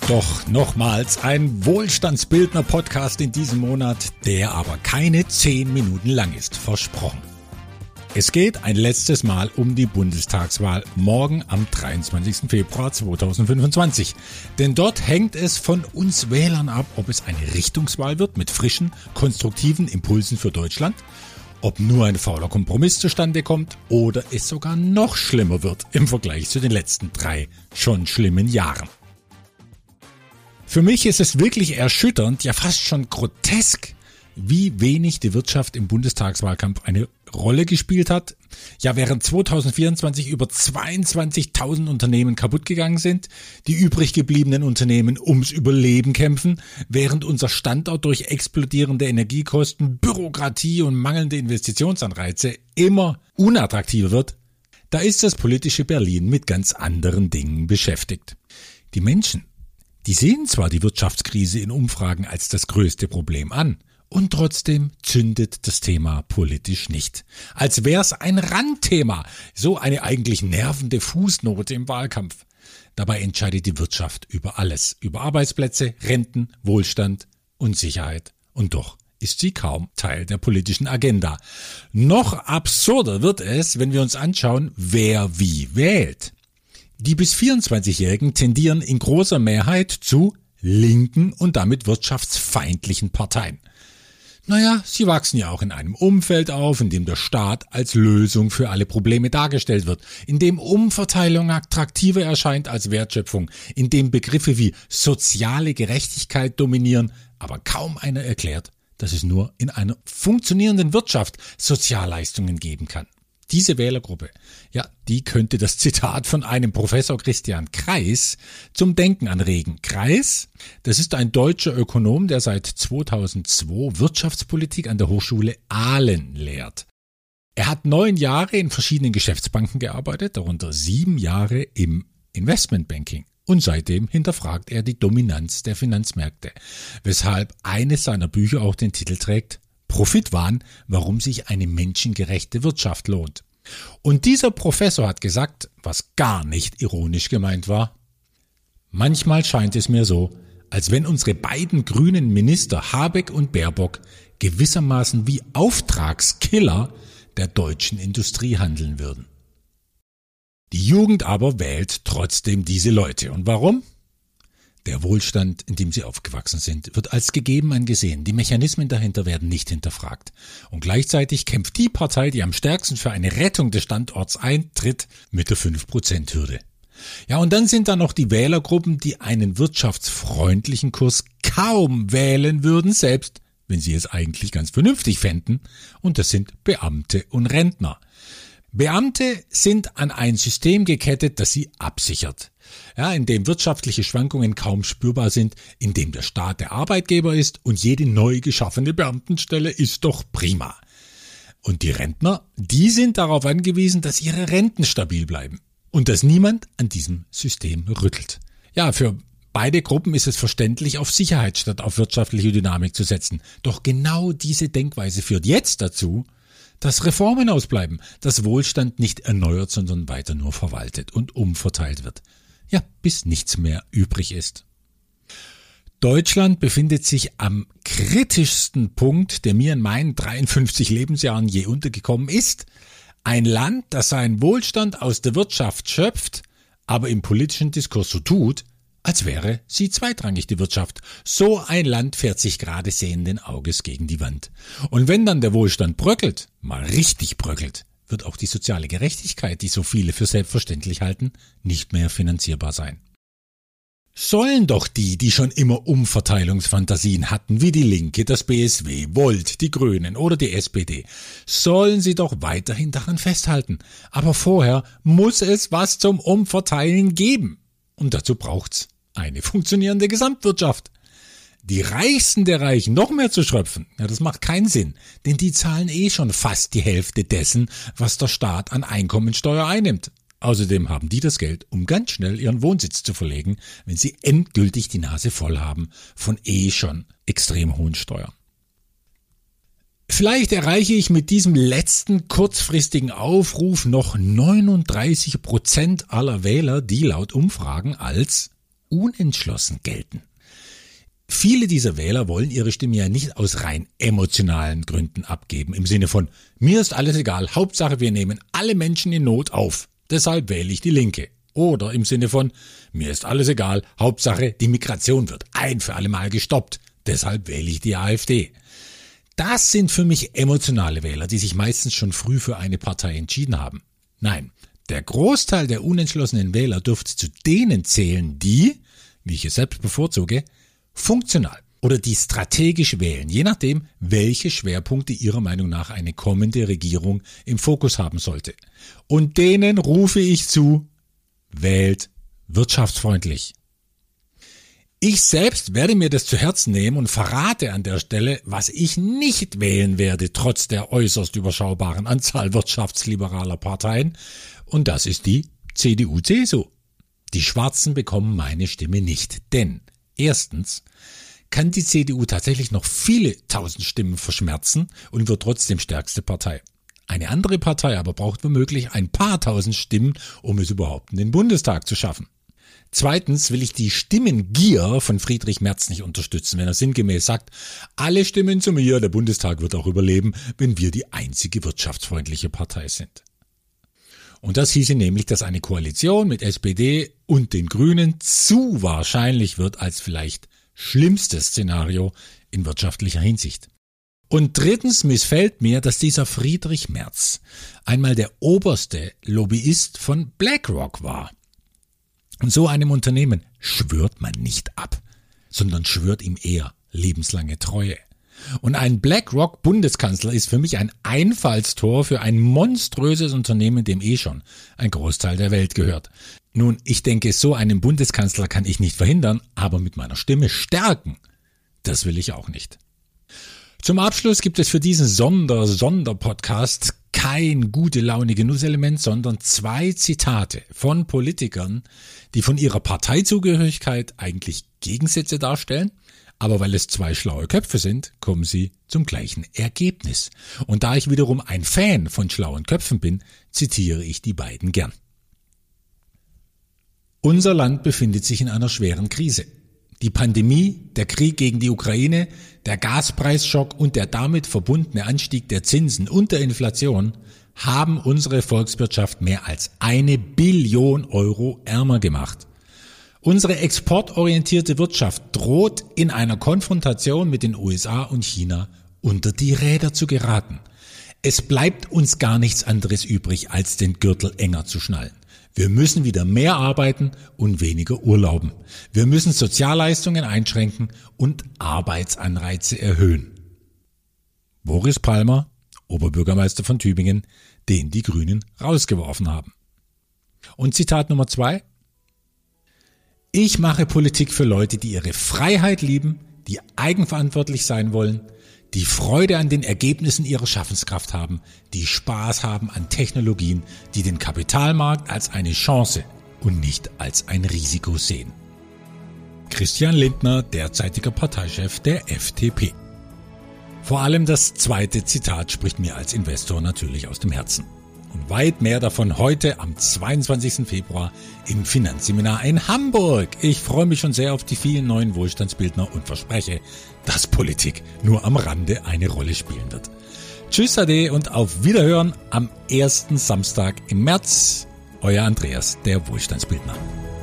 Doch nochmals ein Wohlstandsbildner-Podcast in diesem Monat, der aber keine 10 Minuten lang ist, versprochen. Es geht ein letztes Mal um die Bundestagswahl morgen am 23. Februar 2025. Denn dort hängt es von uns Wählern ab, ob es eine Richtungswahl wird mit frischen, konstruktiven Impulsen für Deutschland, ob nur ein fauler Kompromiss zustande kommt oder es sogar noch schlimmer wird im Vergleich zu den letzten 3 schon schlimmen Jahren. Für mich ist es wirklich erschütternd, ja fast schon grotesk, wie wenig die Wirtschaft im Bundestagswahlkampf eine Rolle gespielt hat. Ja, während 2024 über 22.000 Unternehmen kaputt gegangen sind, die übrig gebliebenen Unternehmen ums Überleben kämpfen, während unser Standort durch explodierende Energiekosten, Bürokratie und mangelnde Investitionsanreize immer unattraktiver wird, da ist das politische Berlin mit ganz anderen Dingen beschäftigt. Die Menschen, die sehen zwar die Wirtschaftskrise in Umfragen als das größte Problem an, und trotzdem zündet das Thema politisch nicht. Als wär's ein Randthema, so eine eigentlich nervende Fußnote im Wahlkampf. Dabei entscheidet die Wirtschaft über alles, über Arbeitsplätze, Renten, Wohlstand und Sicherheit. Und doch ist sie kaum Teil der politischen Agenda. Noch absurder wird es, wenn wir uns anschauen, wer wie wählt. Die bis 24-Jährigen tendieren in großer Mehrheit zu linken und damit wirtschaftsfeindlichen Parteien. Naja, sie wachsen ja auch in einem Umfeld auf, in dem der Staat als Lösung für alle Probleme dargestellt wird, in dem Umverteilung attraktiver erscheint als Wertschöpfung, in dem Begriffe wie soziale Gerechtigkeit dominieren, aber kaum einer erklärt, dass es nur in einer funktionierenden Wirtschaft Sozialleistungen geben kann. Diese Wählergruppe, ja, die könnte das Zitat von einem Professor Christian Kreis zum Denken anregen. Kreis, das ist ein deutscher Ökonom, der seit 2002 Wirtschaftspolitik an der Hochschule Aalen lehrt. Er hat 9 Jahre in verschiedenen Geschäftsbanken gearbeitet, darunter 7 Jahre im Investmentbanking. Und seitdem hinterfragt er die Dominanz der Finanzmärkte, weshalb eines seiner Bücher auch den Titel trägt: Profitwahn, warum sich eine menschengerechte Wirtschaft lohnt. Und dieser Professor hat gesagt, was gar nicht ironisch gemeint war: Manchmal scheint es mir so, als wenn unsere beiden grünen Minister Habeck und Baerbock gewissermaßen wie Auftragskiller der deutschen Industrie handeln würden. Die Jugend aber wählt trotzdem diese Leute. Und warum? Der Wohlstand, in dem sie aufgewachsen sind, wird als gegeben angesehen. Die Mechanismen dahinter werden nicht hinterfragt. Und gleichzeitig kämpft die Partei, die am stärksten für eine Rettung des Standorts eintritt, mit der 5%-Hürde. Ja, und dann sind da noch die Wählergruppen, die einen wirtschaftsfreundlichen Kurs kaum wählen würden, selbst wenn sie es eigentlich ganz vernünftig fänden. Und das sind Beamte und Rentner. Beamte sind an ein System gekettet, das sie absichert. Ja, in dem wirtschaftliche Schwankungen kaum spürbar sind, in dem der Staat der Arbeitgeber ist und jede neu geschaffene Beamtenstelle ist doch prima. Und die Rentner, die sind darauf angewiesen, dass ihre Renten stabil bleiben und dass niemand an diesem System rüttelt. Ja, für beide Gruppen ist es verständlich, auf Sicherheit statt auf wirtschaftliche Dynamik zu setzen. Doch genau diese Denkweise führt jetzt dazu, dass Reformen ausbleiben, dass Wohlstand nicht erneuert, sondern weiter nur verwaltet und umverteilt wird. Ja, bis nichts mehr übrig ist. Deutschland befindet sich am kritischsten Punkt, der mir in meinen 53 Lebensjahren je untergekommen ist. Ein Land, das seinen Wohlstand aus der Wirtschaft schöpft, aber im politischen Diskurs so tut, als wäre sie zweitrangig, die Wirtschaft. So ein Land fährt sich gerade sehenden Auges gegen die Wand. Und wenn dann der Wohlstand bröckelt, mal richtig bröckelt, wird auch die soziale Gerechtigkeit, die so viele für selbstverständlich halten, nicht mehr finanzierbar sein. Sollen doch die schon immer Umverteilungsfantasien hatten, wie die Linke, das BSW, Volt, die Grünen oder die SPD, sollen sie doch weiterhin daran festhalten. Aber vorher muss es was zum Umverteilen geben. Und dazu braucht's eine funktionierende Gesamtwirtschaft. Die Reichsten der Reichen noch mehr zu schröpfen, ja, das macht keinen Sinn, denn die zahlen schon fast die Hälfte dessen, was der Staat an Einkommensteuer einnimmt. Außerdem haben die das Geld, um ganz schnell ihren Wohnsitz zu verlegen, wenn sie endgültig die Nase voll haben von schon extrem hohen Steuern. Vielleicht erreiche ich mit diesem letzten kurzfristigen Aufruf noch 39% aller Wähler, die laut Umfragen als unentschlossen gelten. Viele dieser Wähler wollen ihre Stimme ja nicht aus rein emotionalen Gründen abgeben, im Sinne von, mir ist alles egal, Hauptsache wir nehmen alle Menschen in Not auf, deshalb wähle ich die Linke. Oder im Sinne von, mir ist alles egal, Hauptsache die Migration wird ein für alle Mal gestoppt, deshalb wähle ich die AfD. Das sind für mich emotionale Wähler, die sich meistens schon früh für eine Partei entschieden haben. Nein, der Großteil der unentschlossenen Wähler dürfte zu denen zählen, die, wie ich es selbst bevorzuge, funktional oder die strategisch wählen, je nachdem, welche Schwerpunkte ihrer Meinung nach eine kommende Regierung im Fokus haben sollte. Und denen rufe ich zu, wählt wirtschaftsfreundlich. Ich selbst werde mir das zu Herzen nehmen und verrate an der Stelle, was ich nicht wählen werde, trotz der äußerst überschaubaren Anzahl wirtschaftsliberaler Parteien. Und das ist die CDU-CSU. Die Schwarzen bekommen meine Stimme nicht, denn erstens kann die CDU tatsächlich noch viele tausend Stimmen verschmerzen und wird trotzdem stärkste Partei. Eine andere Partei aber braucht womöglich ein paar tausend Stimmen, um es überhaupt in den Bundestag zu schaffen. Zweitens will ich die Stimmengier von Friedrich Merz nicht unterstützen, wenn er sinngemäß sagt, alle stimmen zu mir, der Bundestag wird auch überleben, wenn wir die einzige wirtschaftsfreundliche Partei sind. Und das hieße nämlich, dass eine Koalition mit SPD und den Grünen zu wahrscheinlich wird als vielleicht schlimmstes Szenario in wirtschaftlicher Hinsicht. Und drittens missfällt mir, dass dieser Friedrich Merz einmal der oberste Lobbyist von BlackRock war. Und so einem Unternehmen schwört man nicht ab, sondern schwört ihm eher lebenslange Treue. Und ein BlackRock-Bundeskanzler ist für mich ein Einfallstor für ein monströses Unternehmen, dem schon ein Großteil der Welt gehört. Nun, ich denke, so einen Bundeskanzler kann ich nicht verhindern, aber mit meiner Stimme stärken, das will ich auch nicht. Zum Abschluss gibt es für diesen Sonderpodcast kein gute Laune Genusselement, sondern 2 Zitate von Politikern, die von ihrer Parteizugehörigkeit eigentlich Gegensätze darstellen, aber weil es 2 schlaue Köpfe sind, kommen sie zum gleichen Ergebnis. Und da ich wiederum ein Fan von schlauen Köpfen bin, zitiere ich die beiden gern. Unser Land befindet sich in einer schweren Krise. Die Pandemie, der Krieg gegen die Ukraine, der Gaspreisschock und der damit verbundene Anstieg der Zinsen und der Inflation haben unsere Volkswirtschaft mehr als 1 Billion Euro ärmer gemacht. Unsere exportorientierte Wirtschaft droht in einer Konfrontation mit den USA und China unter die Räder zu geraten. Es bleibt uns gar nichts anderes übrig, als den Gürtel enger zu schnallen. Wir müssen wieder mehr arbeiten und weniger urlauben. Wir müssen Sozialleistungen einschränken und Arbeitsanreize erhöhen. Boris Palmer, Oberbürgermeister von Tübingen, den die Grünen rausgeworfen haben. Und Zitat Nummer 2. Ich mache Politik für Leute, die ihre Freiheit lieben, die eigenverantwortlich sein wollen, die Freude an den Ergebnissen ihrer Schaffenskraft haben, die Spaß haben an Technologien, die den Kapitalmarkt als eine Chance und nicht als ein Risiko sehen. Christian Lindner, derzeitiger Parteichef der FDP. Vor allem das zweite Zitat spricht mir als Investor natürlich aus dem Herzen. Und weit mehr davon heute am 22. Februar im Finanzseminar in Hamburg. Ich freue mich schon sehr auf die vielen neuen Wohlstandsbildner und verspreche, dass Politik nur am Rande eine Rolle spielen wird. Tschüss Ade und auf Wiederhören am ersten Samstag im März. Euer Andreas, der Wohlstandsbildner.